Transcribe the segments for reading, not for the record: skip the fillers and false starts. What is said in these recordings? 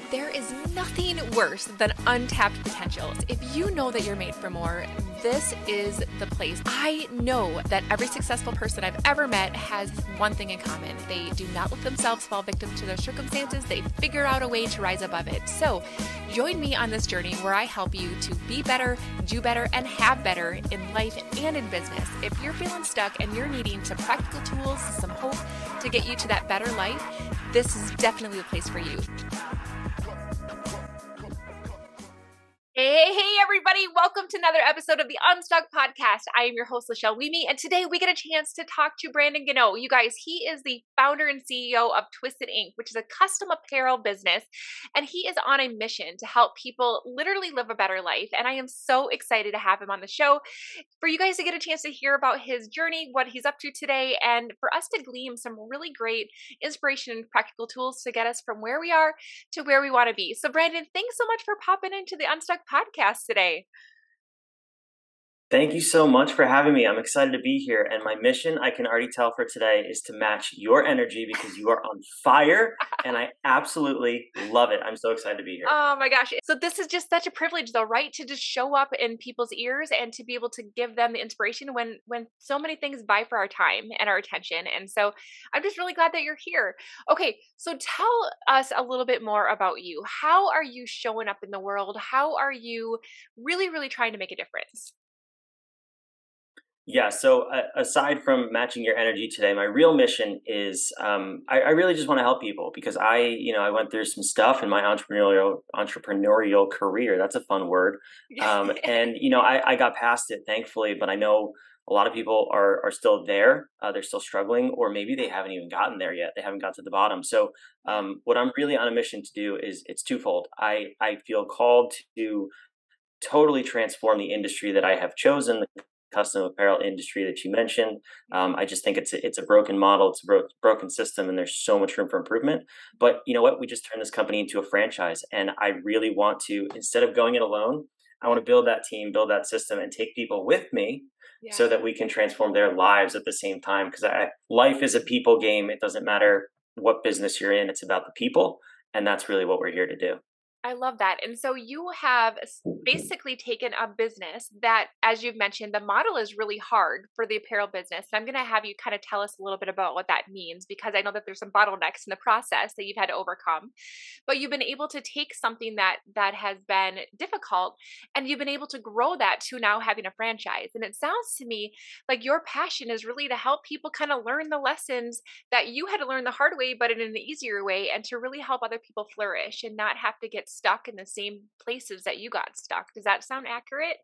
There is nothing worse than untapped potentials. If you know that you're made for more, this is the place. I know that every successful person I've ever met has one thing in common. They do not let themselves fall victim to their circumstances. They figure out a way to rise above it. So join me on this journey where I help you to be better, do better, and have better in life and in business. If you're feeling stuck and you're needing some practical tools, some hope to get you to that better life, this is definitely the place for you. Hey, everybody. Welcome to another episode of the Unstuck Podcast. I am your host, Lachelle Weemy, and today we get a chance to talk to Brandon Gano. You guys, he is the founder and CEO of Twisted Ink, which is a custom apparel business, and he is on a mission to help people literally live a better life, and I am so excited to have him on the show for you guys to get a chance to hear about his journey, what he's up to today, and for us to glean some really great inspiration and practical tools to get us from where we are to where we want to be. So, Brandon, thanks so much for popping into the Unstuck Podcast today. Thank you so much for having me. I'm excited to be here. And my mission, I can already tell for today, is to match your energy because you are on fire. And I absolutely love it. I'm so excited to be here. Oh my gosh. So this is just such a privilege though, right? To just show up in people's ears and to be able to give them the inspiration when so many things vie for our time and our attention. And so I'm just really glad that you're here. Okay. So tell us a little bit more about you. How are you showing up in the world? How are you really, really trying to make a difference? Yeah, so aside from matching your energy today, my real mission is I really just want to help people because I went through some stuff in my entrepreneurial career. That's a fun word. I got past it, thankfully, but I know a lot of people are still there. They're still struggling, or maybe they haven't even gotten there yet. They haven't got to the bottom. So what I'm really on a mission to do is it's twofold. I feel called to totally transform the industry that I have chosen, the custom apparel industry that you mentioned. I just think it's a broken model, it's a broken system, and there's so much room for improvement. But you know what? We just turned this company into a franchise, and I really want to, instead of going it alone, I want to build that team, build that system, and take people with me so that we can transform their lives at the same time. Because life is a people game. It doesn't matter what business you're in; it's about the people, and that's really what we're here to do. I love that. And so you have basically taken a business that, as you've mentioned, the model is really hard for the apparel business. And I'm going to have you kind of tell us a little bit about what that means, because I know that there's some bottlenecks in the process that you've had to overcome. But you've been able to take something that has been difficult and you've been able to grow that to now having a franchise. And it sounds to me like your passion is really to help people kind of learn the lessons that you had to learn the hard way, but in an easier way, and to really help other people flourish and not have to get stuck in the same places that you got stuck. Does that sound accurate?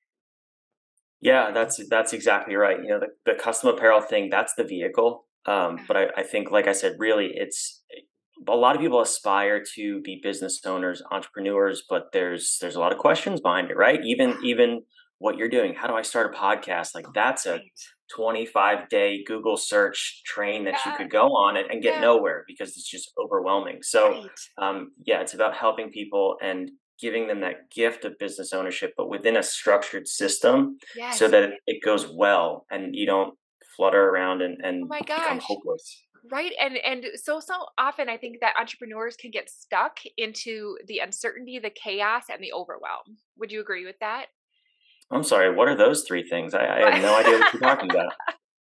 Yeah, that's exactly right. You know, the custom apparel thing, that's the vehicle. But I think, like I said, really, it's a lot of people aspire to be business owners, entrepreneurs, but there's a lot of questions behind it, right? Even what you're doing. How do I start a podcast? Like that's a 25-day Google search train that you could go on and get nowhere because it's just overwhelming. So, it's about helping people and giving them that gift of business ownership, but within a structured system so that it goes well and you don't flutter around and Oh my become gosh. hopeless. Right. And so often I think that entrepreneurs can get stuck into the uncertainty, the chaos, and the overwhelm. Would you agree with that? I'm sorry, what are those three things? I have no idea what you're talking about.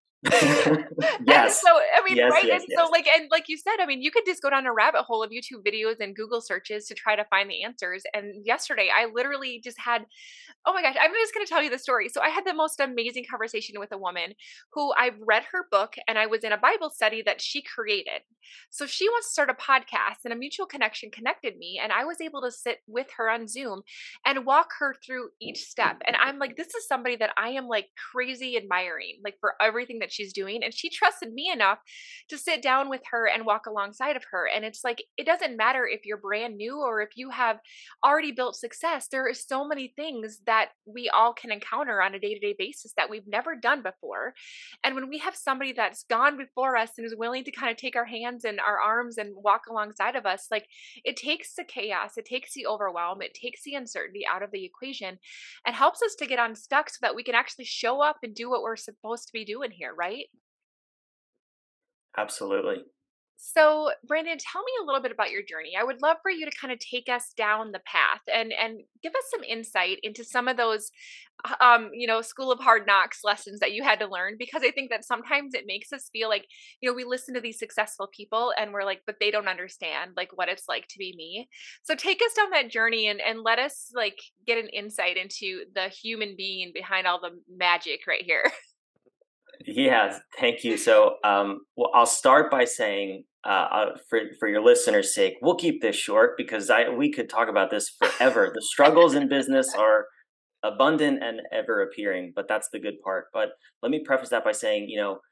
And Yes. so, I mean, Yes, right? yes, And so, yes. like you said, I mean, you could just go down a rabbit hole of YouTube videos and Google searches to try to find the answers. And yesterday, I literally just had, oh my gosh, I'm just going to tell you the story. So I had the most amazing conversation with a woman who I've read her book, and I was in a Bible study that she created. So she wants to start a podcast, and a mutual connection connected me, and I was able to sit with her on Zoom and walk her through each step. And I'm like, this is somebody that I am like crazy admiring, like for everything that she's doing. And she trusted me enough to sit down with her and walk alongside of her. And it's like, it doesn't matter if you're brand new or if you have already built success. There are so many things that we all can encounter on a day-to-day basis that we've never done before. And when we have somebody that's gone before us and is willing to kind of take our hands and our arms and walk alongside of us, like it takes the chaos, it takes the overwhelm, it takes the uncertainty out of the equation and helps us to get unstuck so that we can actually show up and do what we're supposed to be doing here, right? Absolutely. So, Brandon, tell me a little bit about your journey. I would love for you to kind of take us down the path and give us some insight into some of those, school of hard knocks lessons that you had to learn. Because I think that sometimes it makes us feel like, we listen to these successful people and we're like, but they don't understand like what it's like to be me. So, take us down that journey and let us like get an insight into the human being behind all the magic right here. Yeah, thank you. So, well, I'll start by saying, for your listeners' sake, we'll keep this short because I we could talk about this forever. The struggles in business are abundant and ever appearing, but that's the good part. But let me preface that by saying,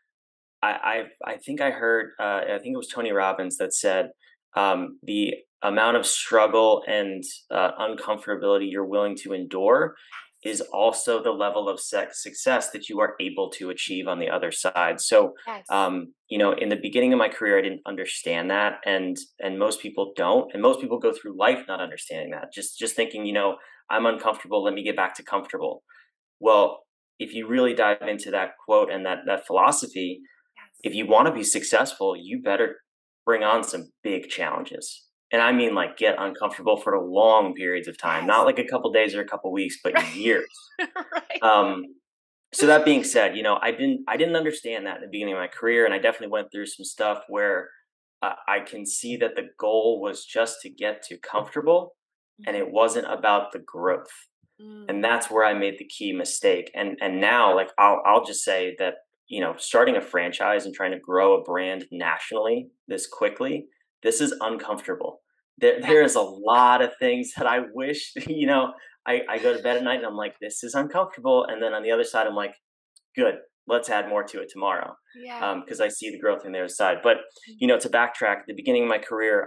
I think I heard, I think it was Tony Robbins that said, the amount of struggle and uncomfortability you're willing to endure is also the level of success that you are able to achieve on the other side. So, Yes. in the beginning of my career, I didn't understand that, and most people don't, and most people go through life not understanding that, just thinking, I'm uncomfortable. Let me get back to comfortable. Well, if you really dive into that quote and that philosophy, Yes. if you want to be successful, you better bring on some big challenges. And I mean, like, get uncomfortable for long periods of time, not Yes. like a couple days or a couple weeks, but Right. years. Right. Um, so that being said, I didn't understand that at the beginning of my career, and I definitely went through some stuff where I can see that the goal was just to get to comfortable, and Mhm. it wasn't about the growth. And Mm. that's where I made the key mistake. And now, like, I'll just say that, starting a franchise and trying to grow a brand nationally this quickly, this is uncomfortable. There is a Yes. lot of things that I wish, I go to bed at night and I'm like, this is uncomfortable. And then on the other side, I'm like, good, let's add more to it tomorrow. Yeah. Because I see the growth in the other side. But, Mm. to backtrack, at the beginning of my career,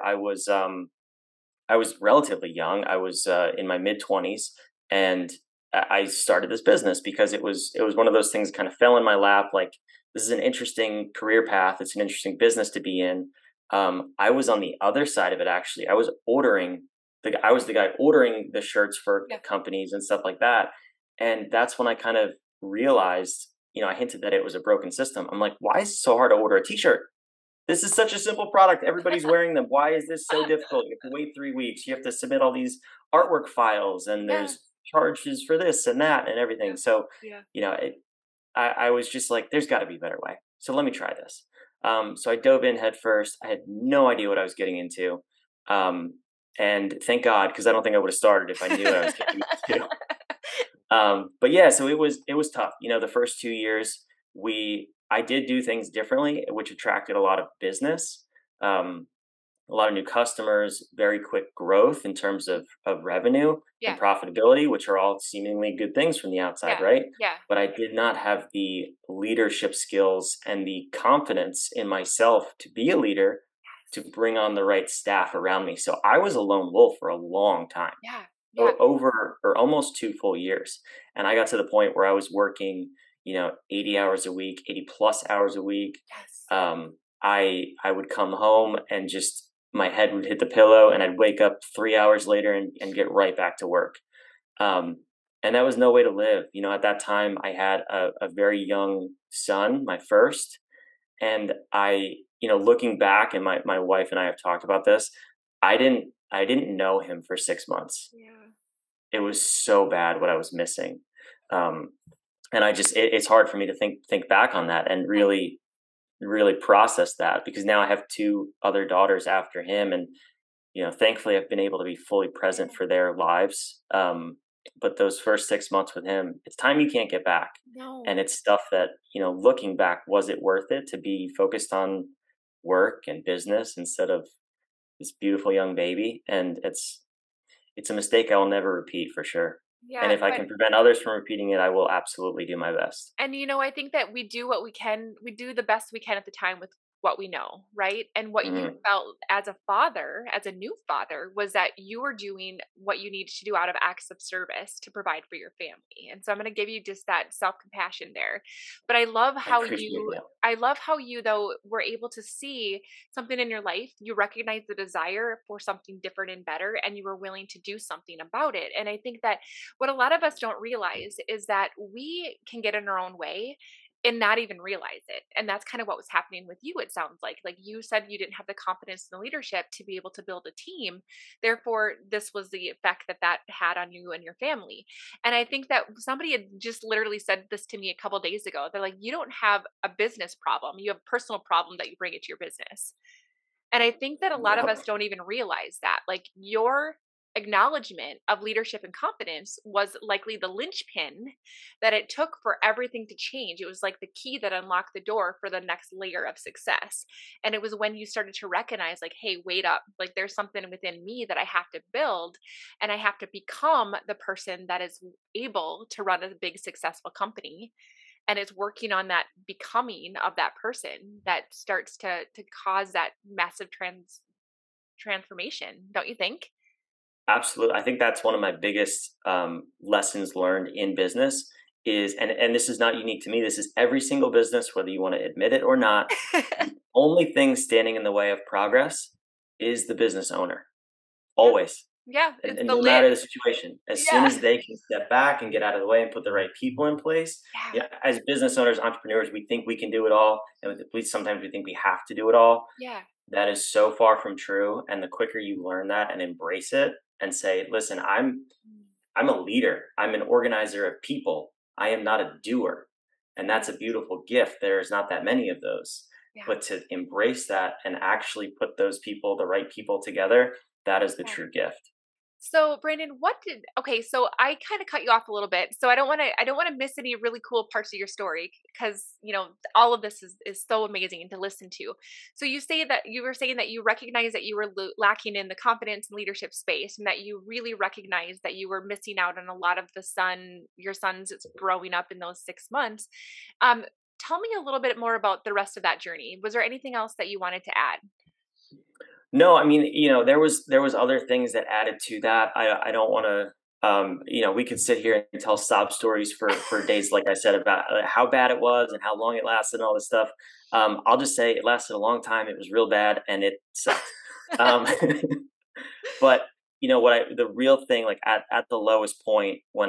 I was relatively young. I was in my mid 20s, and I started this business because it was one of those things that kind of fell in my lap. Like, this is an interesting career path. It's an interesting business to be in. I was on the other side of it actually. I was the guy ordering the shirts for Yeah. companies and stuff like that, and that's when I kind of realized. I hinted that it was a broken system. I'm like, why is it so hard to order a T-shirt? This is such a simple product. Everybody's wearing them. Why is this so difficult? You have to wait 3 weeks. You have to submit all these artwork files, and Yeah. there's charges for this and that and Yeah. everything. So, Yeah. I was just like, there's got to be a better way. So let me try this. So I dove in head first. I had no idea what I was getting into. Um, and thank God, because I don't think I would have started if I knew what I was getting into. But yeah, so it was tough. The first 2 years, I did do things differently, which attracted a lot of business, um, a lot of new customers, very quick growth in terms of revenue and Yeah. profitability, which are all seemingly good things from the outside, Yeah. right? Yeah. But I did not have the leadership skills and the confidence in myself to be a leader, to bring on the right staff around me. So I was a lone wolf for a long time, Yeah. Yeah. over or almost 2 full years. And I got to the point where I was working, 80 hours a week, 80 plus hours a week. Yes. I would come home and just my head would hit the pillow and I'd wake up 3 hours later and get right back to work. Um, and that was no way to live. At that time I had a very young son, my first, and looking back, and my wife and I have talked about this, I didn't know him for 6 months. Yeah. It was so bad what I was missing. Um, and it's hard for me to think back on that and Yeah. really really process that, because now I have two other daughters after him, and thankfully I've been able to be fully present Yeah. for their lives. But those first 6 months with him, it's time you can't get back, and No. it's stuff that, looking back, was it worth it to be focused on work and business instead of this beautiful young baby? And it's a mistake I will never repeat for sure. And Yeah. if I But can prevent others from repeating it, I will absolutely do my best. and I think that we do what we can, we do the best we can at the time with what we know, right? And what you Mhm. felt as a father, as a new father, was that you were doing what you needed to do out of acts of service to provide for your family. And so I'm going to give you just that self-compassion there. But I appreciate you. I love how you though were able to see something in your life, you recognize the desire for something different and better, and you were willing to do something about it. And I think that what a lot of us don't realize is that we can get in our own way and not even realize it. And that's kind of what was happening with you, it sounds like. Like you said, you didn't have the confidence in the leadership to be able to build a team. Therefore, this was the effect that that had on you and your family. And I think that somebody had just literally said this to me a couple days ago. They're like, you don't have a business problem, you have a personal problem that you bring into your business. And I think that a lot of Yep. us don't even realize that. Like your acknowledgement of leadership and confidence was likely the linchpin that it took for everything to change. It was like the key that unlocked the door for the next layer of success. And it was when you started to recognize, like, hey, wait up, like there's something within me that I have to build, and I have to become the person that is able to run a big, successful company. And it's working on that becoming of that person that starts to cause that massive transformation, don't you think? Absolutely. I think that's one of my biggest lessons learned in business is, and this is not unique to me. This is every single business, whether you want to admit it or not. The only thing standing in the way of progress is the business owner. Yeah, Always. yeah, And, it's and the no matter lid. the situation, as soon Yeah, as they can step back and get out of the way and put the right people in place, yeah, yeah, as business owners, entrepreneurs, we think we can do it all, and sometimes we think we have to do it all. yeah. That is so far from true. And the quicker you learn that and embrace it and say, "Listen, Mm, I'm a leader. I'm an organizer of people. I am not a doer," and yeah, that's a beautiful gift. There's not that many of those, yeah, but to embrace that and actually put those people, the right people together, that is the yeah. true gift. So, Brandon, okay, so I kind of cut you off a little bit. So I don't want to miss any really cool parts of your story because, all of this is so amazing to listen to. So you were saying that you recognized that you were lacking in the confidence and leadership space, and that you really recognized that you were missing out on a lot of your son's growing up in those 6 months. Um Tell me a little bit more about the rest of that journey. Was there anything else that you wanted to add? No, I mean, there was other things that added to that. I don't want to. We could sit here and tell sob stories for days, like I said, about how bad it was and how long it lasted and all this stuff. I'll just say it lasted a long time. It was real bad and it sucked. Um, but the real thing, like at the lowest point when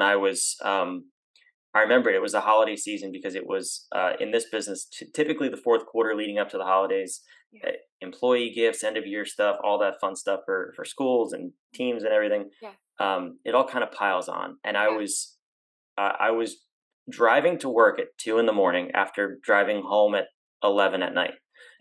I remember it was a holiday season because it was in this business, typically the fourth quarter leading up to the holidays, Yeah, uh, employee gifts, end of year stuff, all that fun stuff for schools and teams and everything. yeah, It all kind of piles on, and yeah, I was driving to work at 2 in the morning after driving home at 11 at night.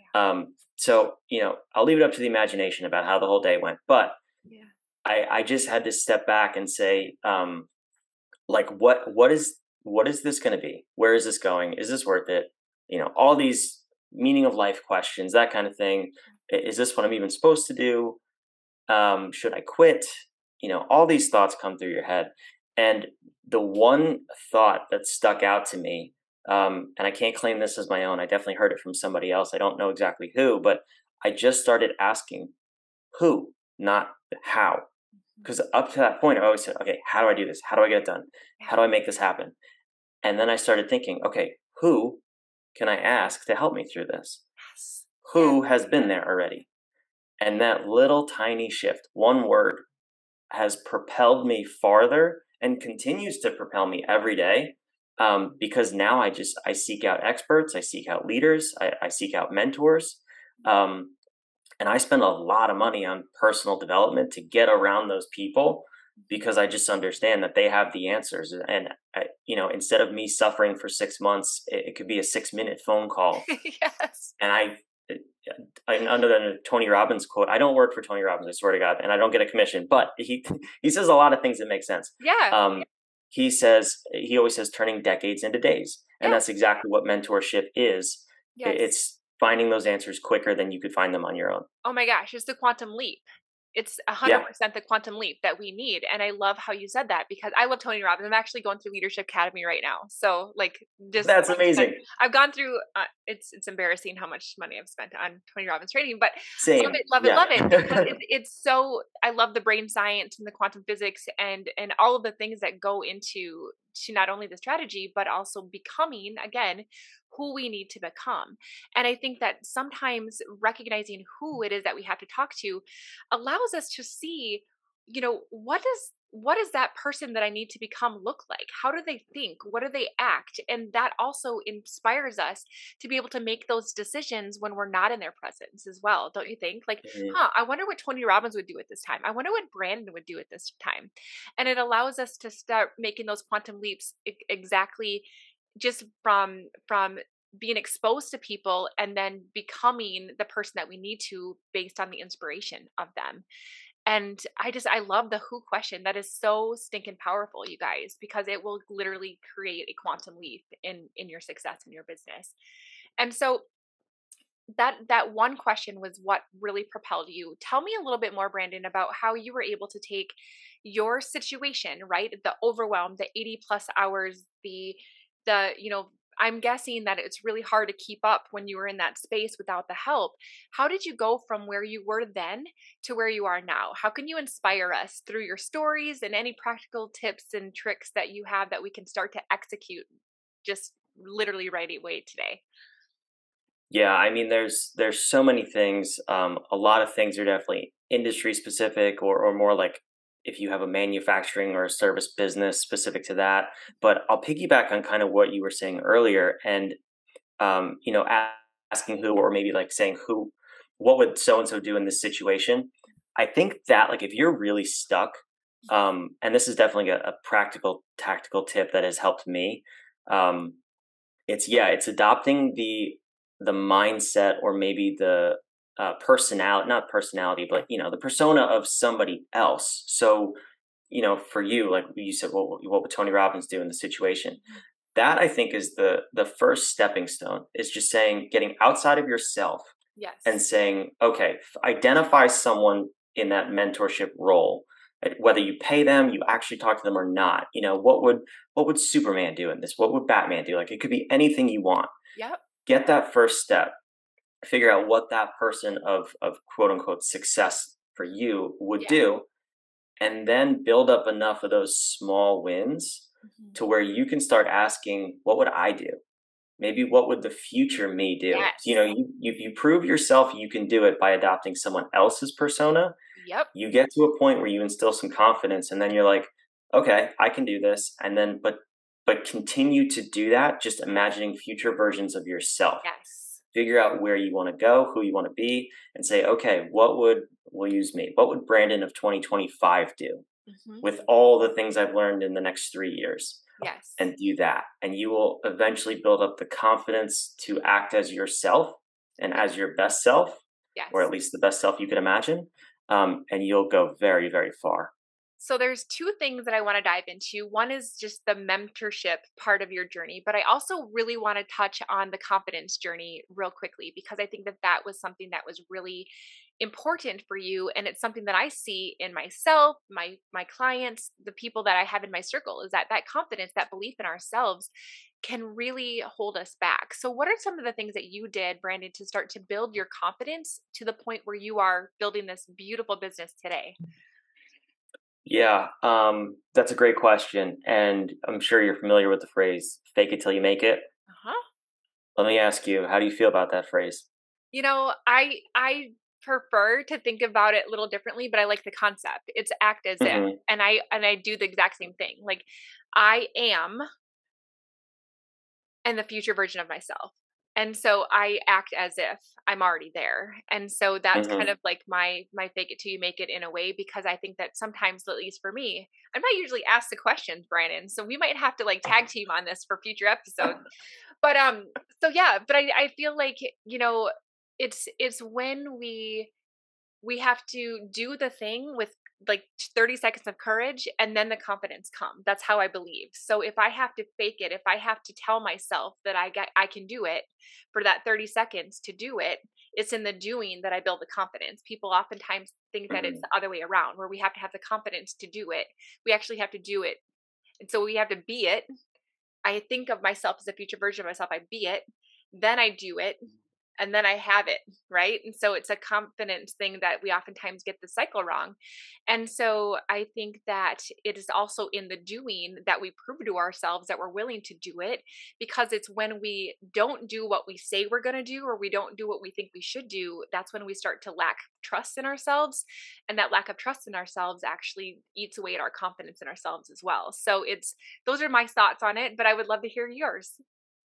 So I'll leave it up to the imagination about how the whole day went, but yeah, I just had to step back and say, like what is this going to be, where is this going, is this worth it, all these meaning of life questions, that kind of thing. Is this what I'm even supposed to do? Should I quit? All these thoughts come through your head, and the one thought that stuck out to me, and I can't claim this as my own, I definitely heard it from somebody else, I don't know exactly who, but I just started asking who, not how. mhm, Because up to that point I always said, okay, how do I do this, how do I get it done, yeah. how do I make this happen? And then I started thinking, okay, who can I ask to help me through this? Yes. Yeah. Who has been there already? And that little tiny shift, one word, has propelled me farther and continues to propel me every day. Because now I seek out experts, I seek out leaders, I seek out mentors, um, and I spend a lot of money on personal development to get around those people because I just understand that they have the answers. And instead of me suffering for 6 months, it could be a 6-minute phone call. Yes. And under the Tony Robbins quote, I don't work for Tony Robbins, I swear to God, and I don't get a commission, but he says a lot of things that make sense. Yeah. He always says turning decades into days, and Yeah. that's exactly what mentorship is. Yes. It's finding those answers quicker than you could find them on your own. Oh my gosh, it's the quantum leap. It's Yeah, 100% the quantum leap that we need. And I love how you said that because I love Tony Robbins. I'm actually going through Leadership Academy right now. So like just that's like you said, amazing. I've gone through it's embarrassing how much money I've spent on Tony Robbins training, but love Same. it, love it, Yeah. love it because it's so I love the brain science and the quantum physics and all of the things that go into to not only the strategy but also becoming again who we need to become. And I think that sometimes recognizing who it is that we have to talk to allows us to see, what what does that person that I need to become look like? How do they think? What do they act? And that also inspires us to be able to make those decisions when we're not in their presence as well. Don't you think? Like, Mhm. huh, I wonder what Tony Robbins would do at this time. I wonder what Brandon would do at this time. And it allows us to start making those quantum leaps exactly just from being exposed to people and then becoming the person that we need to based on the inspiration of them. And I love the who question. That is so stinking powerful, you guys, because it will literally create a quantum leap in your success in your business. And so that one question was what really propelled you. Tell me a little bit more, Brandon, about how you were able to take your situation, right? The overwhelm, the 80 plus hours, the I'm guessing that it's really hard to keep up when you were in that space without the help. How did you go from where you were then to where you are now? How can you inspire us through your stories and any practical tips and tricks that you have that we can start to execute just literally right away today? Yeah, I mean, there's so many things. A lot of things are definitely industry specific, or more like if you have a manufacturing or a service business specific to that. But I'll piggyback on kind of what you were saying earlier, and asking who, or maybe like saying who, what would so and so do in this situation. I think that like if you're really stuck, and this is definitely a practical tactical tip that has helped me. Um, it's adopting the mindset, or maybe the personality, not personality, but the persona of somebody else. So for you, like you said, what would Tony Robbins do in the situation? That I think is the first stepping stone, is just saying, getting outside of yourself and Yes. saying, okay, identify someone in that mentorship role. Whether you pay them, you actually talk to them or not. What would Superman do in this? What would Batman do? Like, it could be anything you want. Yep. Get that first step, figure out what that person of quote unquote success for you would Yeah. do, and then build up enough of those small wins Mhm. to where you can start asking, what would I do? Maybe what would the future me do? Yes. You prove yourself you can do it by adopting someone else's persona. Yep. You get to a point where you instill some confidence, and then you're like, okay, I can do this. And then, but continue to do that, just imagining future versions of yourself. Yes. Figure out where you want to go, who you want to be, and say, okay, we'll use me. What would Brandon of 2025 do Mhm. with all the things I've learned in the next 3 years? Yes. And do that. And you will eventually build up the confidence to act as yourself and Yes. as your best self, or at Yes. least the best self you could imagine. And you'll go very, very far. So there's two things that I want to dive into. One is just the mentorship part of your journey, but I also really want to touch on the confidence journey real quickly because I think that that was something that was really important for you, and it's something that I see in myself, my clients, the people that I have in my circle, is that that confidence, that belief in ourselves can really hold us back. So what are some of the things that you did, Brandon, to start to build your confidence to the point where you are building this beautiful business today? Yeah, that's a great question. And I'm sure you're familiar with the phrase, fake it till you make it. Uh-huh. Let me ask you, how do you feel about that phrase? I prefer to think about it a little differently, but I like the concept. It's act as if. Hmm. And I do the exact same thing. Like I am and the future version of myself. And so I act as if I'm already there. And so that's kind Hmm. of like my fake it till you make it in a way, because I think that sometimes, at least for me, I'm not usually asked the questions, Brandon. So we might have to like tag team on this for future episodes. But so yeah, but I feel like, it's when we have to do the thing with like 30 seconds of courage and then the confidence come. That's how I believe. So if I have to fake it, if I have to tell myself that I can do it for that 30 seconds to do it, it's in the doing that I build the confidence. People oftentimes think that it's Hmm. the other way around, where we have to have the confidence to do it. We actually have to do it. And so we have to be it. I think of myself as a future version of myself. I be it, then I do it, and then I have it, right? And so it's a confidence thing that we oftentimes get the cycle wrong. And so I think that it is also in the doing that we prove to ourselves that we're willing to do it, because it's when we don't do what we say we're going to do, or we don't do what we think we should do, that's when we start to lack trust in ourselves. And that lack of trust in ourselves actually eats away at our confidence in ourselves as well. So it's, those are my thoughts on it, but I would love to hear yours.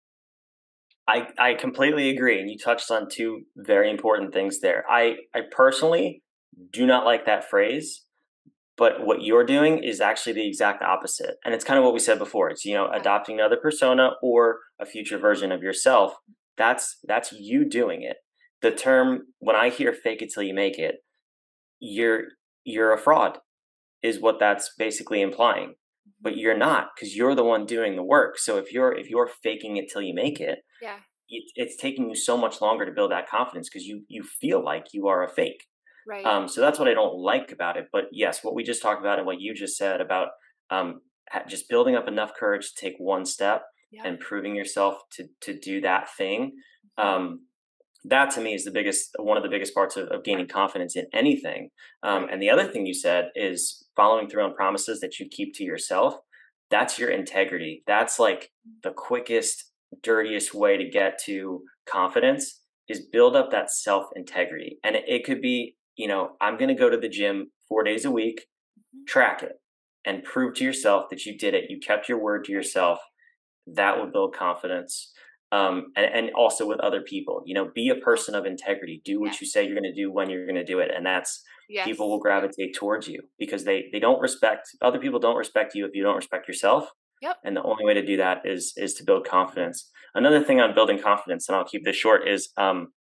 I completely agree. And you touched on two very important things there. I personally do not like that phrase, but what you're doing is actually the exact opposite. And it's kind of what we said before. It's, Yeah. adopting another persona or a future version of yourself. That's you doing it. The term, when I hear fake it till you make it, you're you're a fraud is what that's basically implying. But you're not, because you're the one doing the work. So if you're faking it till you make it, Yeah. it's taking you so much longer to build that confidence because you feel like you are a fake. Right. So that's what I don't like about it. But yes, what we just talked about and what you just said about just building up enough courage to take one step Yep. and proving yourself to do that thing. Mhm. Um, that to me is the biggest one of the biggest parts of gaining confidence in anything. Right. And the other thing you said is following through on promises that you keep to yourself. That's your integrity. That's like the quickest, dirtiest way to get to confidence is build up that self integrity. And it could be, I'm going to go to the gym 4 days a week, Mhm. track it, and prove to yourself that you did it. You kept your word to yourself. That will build confidence. And also with other people, be a Oh, person of integrity. Do what you yes. say you're going to do when you're going to do it. And that's people will Yes. gravitate towards you because they don't respect other people don't respect you if you don't respect yourself. Yep. And the only way to do that is to build confidence. Another thing on building confidence, and I'll keep this short, is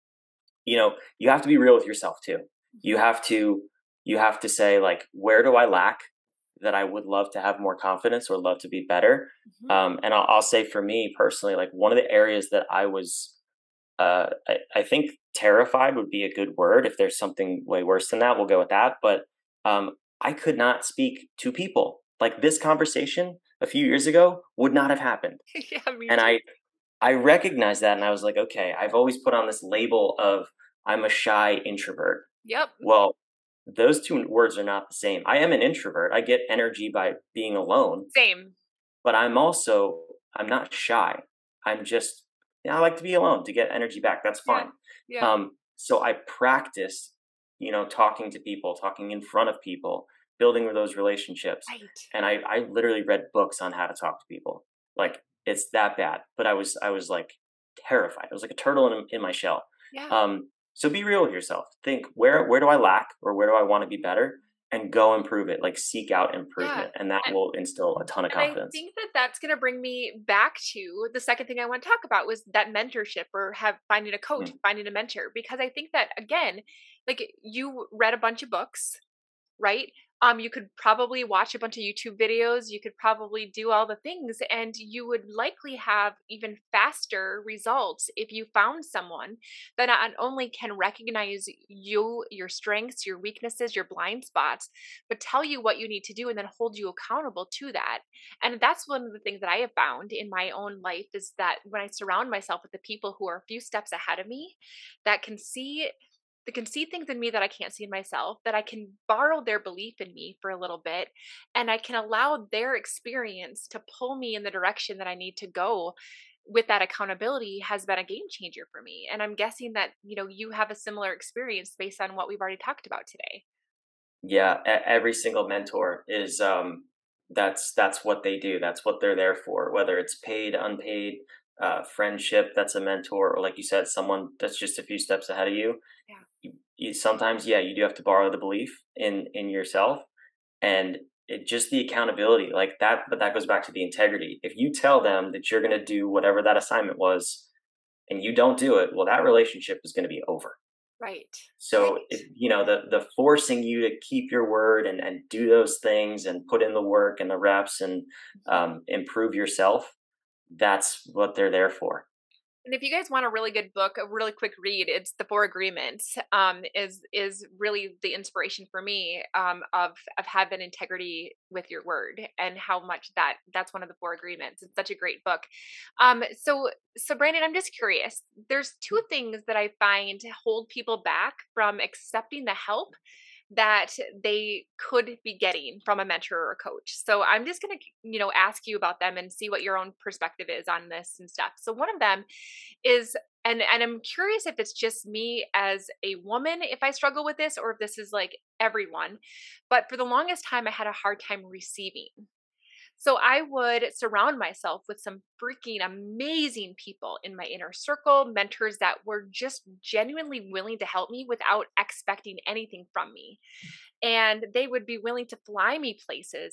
you have to be real with yourself too. You Mhm. have to you have to say, like, where do I lack that I would love to have more confidence or love to be better. Mhm. And I'll say for me personally, like one of the areas that I was I think terrified would be a good word. If there's something way worse than that, we'll go with that. But I could not speak to people. Like this conversation a few years ago would not have happened. Yeah, me And too. I recognized that and I was like, okay, I've always put on this label of I'm a shy introvert. Yep. Well, those two words are not the same. I am an introvert. I get energy by being alone, Same. but I'm not shy. I'm just I like to be alone to get energy back. That's Yeah. fine. Yeah. So I practiced, talking to people, talking in front of people, building those relationships. Right. And I literally read books on how to talk to people. Like it's that bad. But I was like terrified. I was like a turtle in my shell. Yeah. So be real with yourself. Think where do I lack or where do I want to be better, and go improve it. Like seek out Yeah. improvement, and that And will instill a ton of and I confidence. think that that's going to bring me back to the second thing I want to talk about was that mentorship, or have finding a coach, Mm. finding a mentor, because I think that again, like you read a bunch of books, right? You could probably watch a bunch of YouTube videos. You could probably do all the things, and you would likely have even faster results if you found someone that not only can recognize you, your strengths, your weaknesses, your blind spots, but tell you what you need to do and then hold you accountable to that. And that's one of the things that I have found in my own life is that when I surround myself with the people who are a few steps ahead of me, that can see things in me that I can't see in myself, that I can borrow their belief in me for a little bit, and I can allow their experience to pull me in the direction that I need to go with that accountability has been a game changer for me. And I'm guessing that, you have a similar experience based on what we've already talked about today. Yeah, every single mentor is that's what they do. That's what they're there for. Whether it's paid, unpaid, friendship, that's a mentor, or like you said, someone that's just a few steps ahead of you. Yeah. You sometimes, yeah, you do have to borrow the belief in yourself, and just the accountability like that. But that goes back to the integrity. If you tell them that you're going to do whatever that assignment was, and you don't do it, well, that relationship is going to be over. Right. So Right. the forcing you to keep your word and do those things and put in the work and the reps and Mhm. improve yourself, that's what they're there for. And if you guys want a really good book, a really quick read, it's The Four Agreements. Is really the inspiration for me, of having integrity with your word, and how much that's one of the four agreements. It's such a great book. So Brandon, I'm just curious. There's two things that I find hold people back from accepting the help that they could be getting from a mentor or a coach. So I'm just going to, ask you about them and see what your own perspective is on this and stuff. So one of them is, and I'm curious if it's just me as a woman, if I struggle with this, or if this is like everyone. But for the longest time, I had a hard time receiving. So I would surround myself with some freaking amazing people in my inner circle, mentors that were just genuinely willing to help me without expecting anything from me. And they would be willing to fly me places,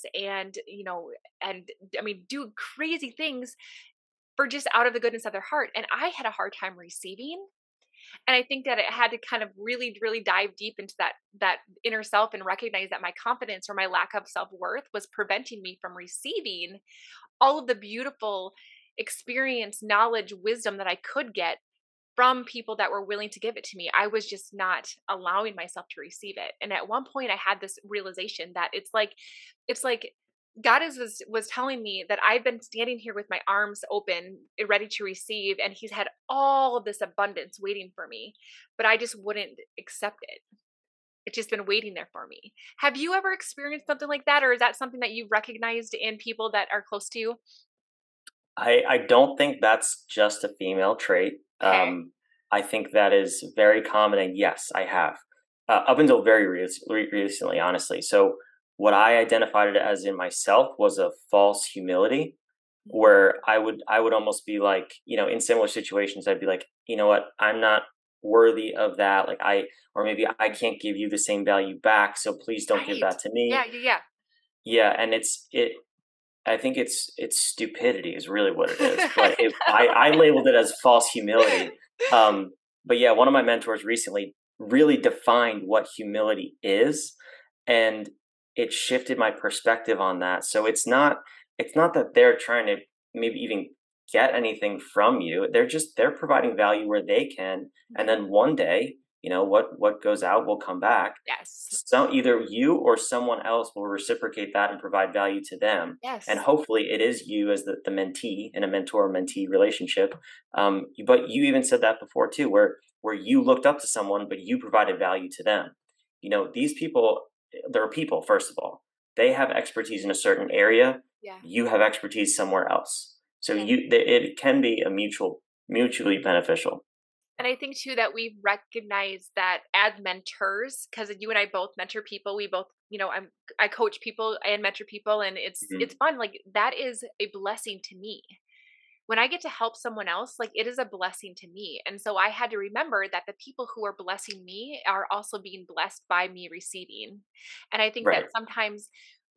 and I mean, do crazy things for just out of the goodness of their heart. And I had a hard time receiving. And I think that it had to kind of really, really dive deep into that inner self and recognize that my confidence or my lack of self-worth was preventing me from receiving all of the beautiful experience, knowledge, wisdom that I could get from people that were willing to give it to me. I was just not allowing myself to receive it. And at one point I had this realization that it's like God was telling me that I've been standing here with my arms open, ready to receive, and He's had all of this abundance waiting for me, but I just wouldn't accept it. It's just been waiting there for me. Have you ever experienced something like that, or is that something that you've recognized in people that are close to you? I don't think that's just a female trait. Okay. I think that is very common, and yes, I have up until very recently, honestly. So what I identified it as in myself was a false humility, Mhm. where I would almost be like, in similar situations, I'd be like, you know what, I'm not worthy of that. Like or maybe I can't give you the same value back, so please don't give Right. that to me. Yeah, yeah, yeah. Yeah, and I think it's stupidity is really what it is, but I labeled it as false humility. Um, but yeah, one of my mentors recently really defined what humility is, and it shifted my perspective on that. So it's not that they're trying to maybe even get anything from you. They're providing value where they can, and Mhm. then one day, what goes out will come back. Yes. So either you or someone else will reciprocate that and provide value to them, and Yes. hopefully it is you as the mentee in a mentor mentee relationship. But you even said that before too, where you looked up to someone but you provided value to them. These people, they're people, first of all. They have expertise in a certain area, Yeah. you have expertise somewhere else, so Yeah. it can be a mutually beneficial. And I think too that we've recognized that as mentors, because you and I both mentor people, we both, I coach people and mentor people, and it's Mhm. fun. Like that is a blessing to me. When I get to help someone else, like it is a blessing to me. And so I had to remember that the people who are blessing me are also being blessed by me receiving. And I think that Right. sometimes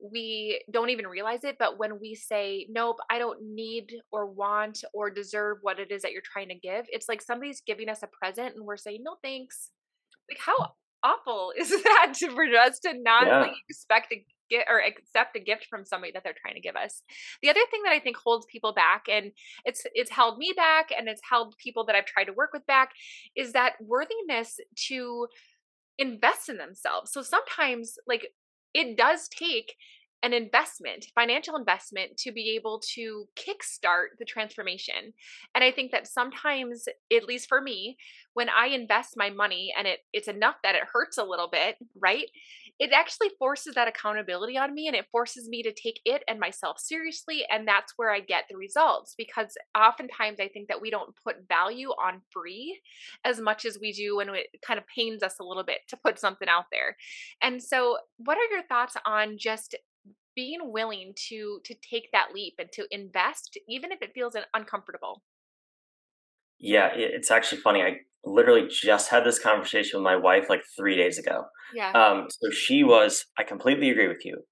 we don't even realize it, but when we say, nope, I don't need or want or deserve what it is that you're trying to give, it's like somebody's giving us a present and we're saying, no, thanks. Like, how awful is that for us to not like Yeah. expect to get or accept a gift from somebody that they're trying to give us? The other thing that I think holds people back, and it's held me back, and it's held people that I've tried to work with back, is that worthiness to invest in themselves. So sometimes, like, it does take an investment, financial investment, to be able to kickstart the transformation. And I think that sometimes, at least for me, when I invest my money and it's enough that it hurts a little bit, right? It actually forces that accountability on me, and it forces me to take it and myself seriously. And that's where I get the results, because oftentimes I think that we don't put value on free as much as we do when it kind of pains us a little bit to put something out there. And so, what are your thoughts on just being willing to take that leap and to invest, even if it feels uncomfortable? Yeah, it's actually funny. I literally just had this conversation with my wife like 3 days ago. Yeah. So I completely agree with you.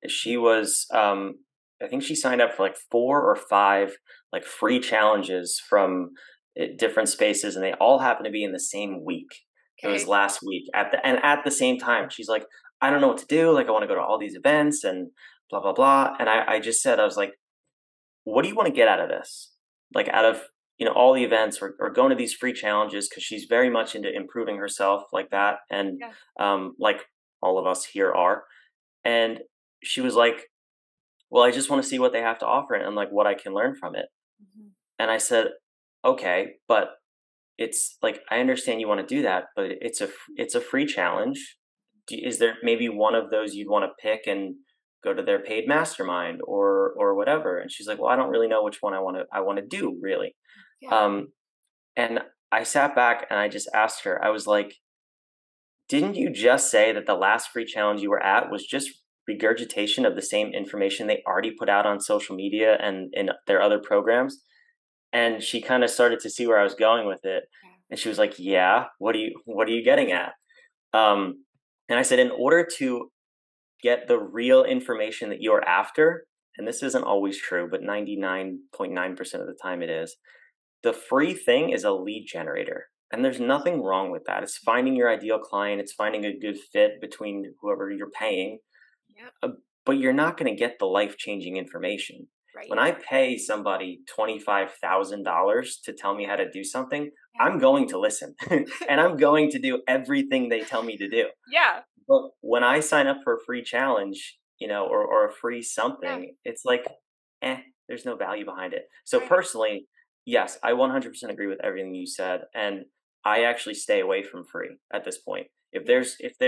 I think she signed up for like 4 or 5 like free challenges from different spaces, and they all happen to be in the same week. It was Okay. last week at the same time. She's like, I don't know what to do. Like, I want to go to all these events and blah blah blah. And I just said, I was like, what do you want to get out of this? Like, out of all the events or going to these free challenges because she's very much into improving herself like that. And Yeah. like all of us here are. And she was like, well, I just want to see what they have to offer and like what I can learn from it. Mhm. And I said, okay, but it's like, I understand you want to do that, but it's a free challenge. Is there maybe one of those you'd want to pick and go to their paid mastermind or whatever? And she's like, well, I don't really know which one I want to do really. Yeah. Um, and I sat back and I just asked her, I was like, didn't you just say that the last free challenge you were at was just regurgitation of the same information they already put out on social media and in their other programs? And she kind of started to see where I was going with it. Yeah. And she was like, yeah, what are you getting at? Um, and I said, in order to get the real information that you're after, and this isn't always true, but 99.9% of the time it is, the free thing is a lead generator. And there's nothing wrong with that. It's finding your ideal client, it's finding a good fit between whoever you're paying, Yep. uh, but you're not going to get the life changing information. When Right. I pay somebody $25,000 to tell me how to do something, Yeah. I'm going to listen and I'm going to do everything they tell me to do. Yeah. But when I sign up for a free challenge, or a free Yeah. something, it's like, there's no value behind it. So Right. personally, yes, I 100% agree with everything you said, and I actually stay away from free at this point. Yeah.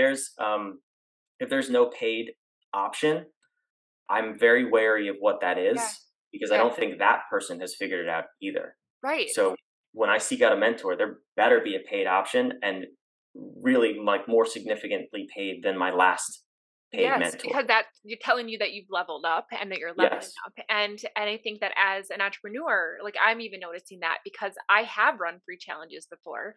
If there's no paid option, I'm very wary of what that Yeah. is because I Yeah. don't think that person has figured it out either. Right. So when I seek out a mentor, there better be a paid option and really like more significantly paid than my last paid Yes, mentor. because that you're telling you that you've leveled up and that you're leveling Yes. up. And I think that as an entrepreneur, like I'm even noticing that because I have run free challenges before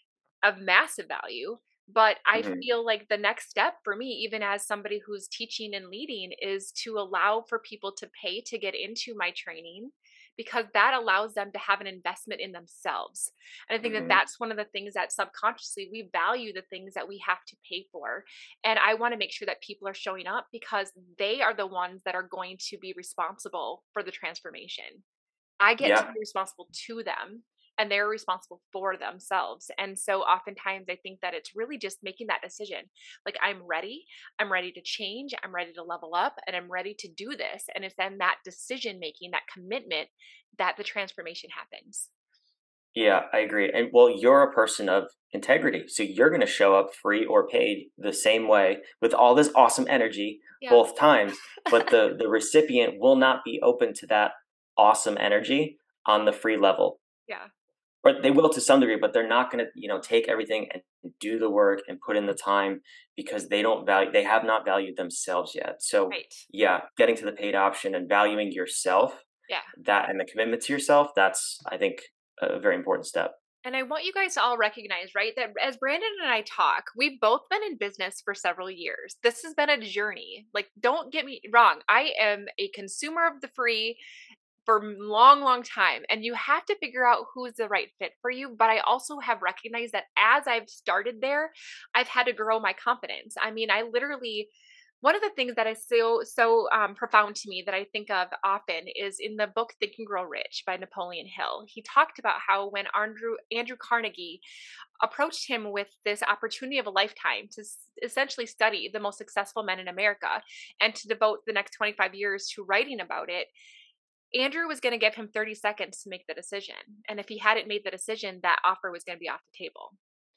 of massive value. But I Hmm. feel like the next step for me, even as somebody who's teaching and leading, is to allow for people to pay to get into my training because that allows them to have an investment in themselves. And I think that Hmm. that's one of the things that subconsciously we value the things that we have to pay for. And I want to make sure that people are showing up because they are the ones that are going to be responsible for the transformation. I get to Yeah. be responsible to them and they're responsible for themselves. And so oftentimes I think that it's really just making that decision. Like I'm ready to change, I'm ready to level up, and I'm ready to do this. And it's then that decision making, that commitment that the transformation happens. Yeah, I agree. And well, you're a person of integrity. So you're going to show up free or paid the same way with all this awesome energy Yeah. both times, but the recipient will not be open to that awesome energy on the free level. Yeah. Or they will to some degree, but they're not going to, take everything and do the work and put in the time because they have not valued themselves yet. So, Right. yeah, getting to the paid option and valuing yourself, Yeah. that and the commitment to yourself, that's I think a very important step. And I want you guys to all recognize, right, that as Brandon and I talk, we've both been in business for several years. This has been a journey. Like, don't get me wrong. I am a consumer of the free for long, long time. And you have to figure out who's the right fit for you. But I also have recognized that as I've started there, I've had to grow my confidence. I mean, I literally, one of the things that is so profound to me that I think of often is in the book Think and Grow Rich by Napoleon Hill. He talked about how when Andrew Carnegie approached him with this opportunity of a lifetime to essentially study the most successful men in America and to devote the next 25 years to writing about it, Andrew was going to give him 30 seconds to make the decision. And if he hadn't made the decision, that offer was going to be off the table.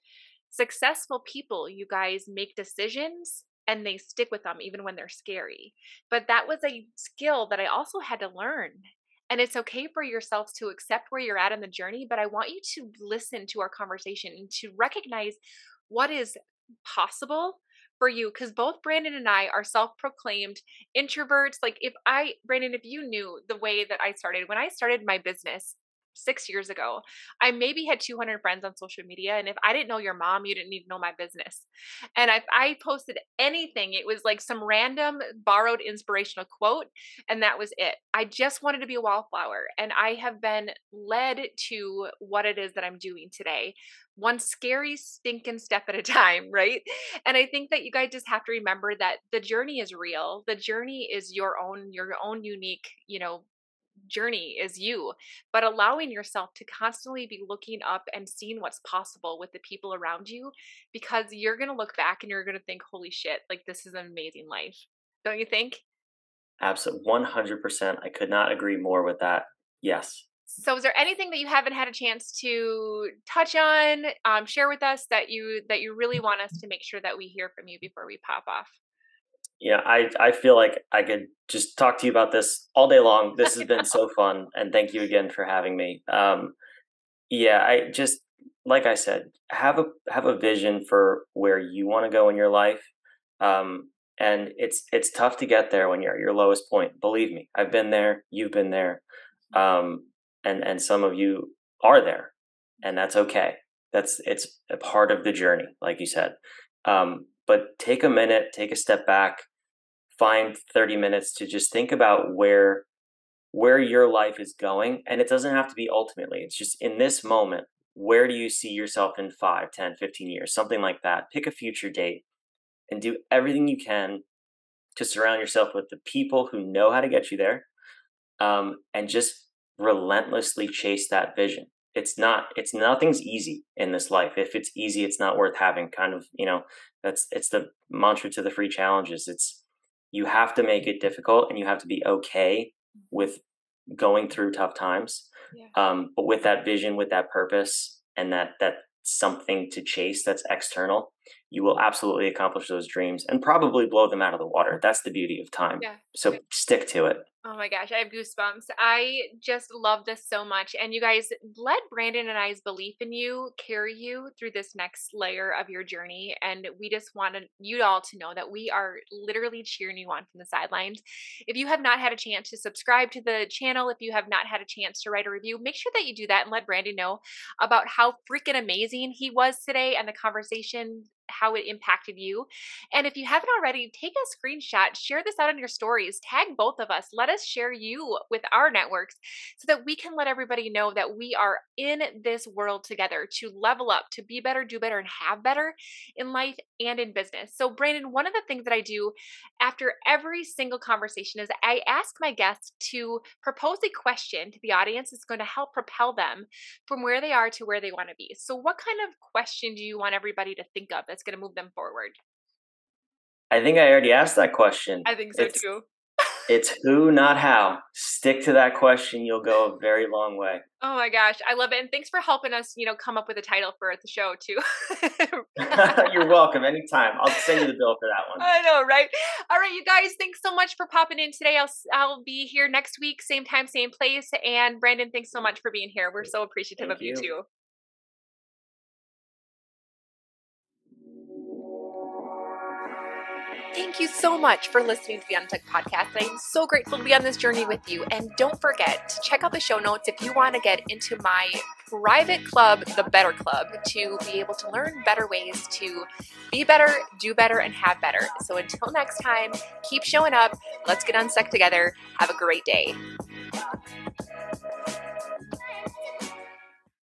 Successful people, you guys, make decisions and they stick with them even when they're scary. But that was a skill that I also had to learn. And it's okay for yourselves to accept where you're at in the journey, but I want you to listen to our conversation and to recognize what is possible for you because both Brandon and I are self-proclaimed introverts. Like Brandon, if you knew the way that I started, when I started my business 6 years ago, I maybe had 200 friends on social media. And if I didn't know your mom, you didn't need to know my business. And if I posted anything, it was like some random borrowed inspirational quote. And that was it. I just wanted to be a wallflower. And I have been led to what it is that I'm doing today, one scary, stinking step at a time, right? And I think that you guys just have to remember that the journey is real. The journey is your own unique, journey is you, but allowing yourself to constantly be looking up and seeing what's possible with the people around you, because you're going to look back and you're going to think, holy shit, like this is an amazing life. Don't you think? Absolutely, 100%. I could not agree more with that. Yes. So is there anything that you haven't had a chance to touch on, share with us that you really want us to make sure that we hear from you before we pop off? Yeah, I feel like I could just talk to you about this all day long. This has been so fun, and thank you again for having me. Yeah, I just like I said, have a vision for where you want to go in your life. And it's tough to get there when you're at your lowest point. Believe me, I've been there. You've been there. And some of you are there, and that's okay. It's a part of the journey, like you said. But take a minute, take a step back, find 30 minutes to just think about where your life is going. And it doesn't have to be ultimately. It's just in this moment, where do you see yourself in 5, 10, 15 years, something like that. Pick a future date and do everything you can to surround yourself with the people who know how to get you there, and just relentlessly chase that vision. It's nothing's easy in this life. If it's easy, it's not worth having. Kind of, it's the mantra to the free challenges. It's you have to make it difficult, and you have to be okay with going through tough times. Yeah. But with that vision, with that purpose, and that something to chase that's external, you will absolutely accomplish those dreams and probably blow them out of the water. That's the beauty of time. Yeah. So stick to it. Oh my gosh, I have goosebumps. I just love this so much. And you guys, let Brandon and I's belief in you carry you through this next layer of your journey. And we just wanted you all to know that we are literally cheering you on from the sidelines. If you have not had a chance to subscribe to the channel, if you have not had a chance to write a review, make sure that you do that and let Brandon know about how freaking amazing he was today and the conversation, how it impacted you. And if you haven't already, take a screenshot, share this out on your stories, tag both of us, let us share you with our networks so that we can let everybody know that we are in this world together to level up, to be better, do better, and have better in life and in business. So Brandon, one of the things that I do after every single conversation is I ask my guests to propose a question to the audience that's going to help propel them from where they are to where they want to be. So what kind of question do you want everybody to think of that's going to move them forward? I think I already asked that question. I think so too. It's who, not how. Stick to that question. You'll go a very long way. Oh my gosh, I love it. And thanks for helping us, come up with a title for the show too. You're welcome. Anytime. I'll send you the bill for that one. I know, right? All right, you guys, thanks so much for popping in today. I'll be here next week, same time, same place. And Brandon, thanks so much for being here. We're so appreciative of you too. Thank you so much for listening to the Untucked Podcast. I'm so grateful to be on this journey with you. And don't forget to check out the show notes if you want to get into my private club, the Better Club, to be able to learn better ways to be better, do better, and have better. So until next time, keep showing up. Let's get unstuck together. Have a great day.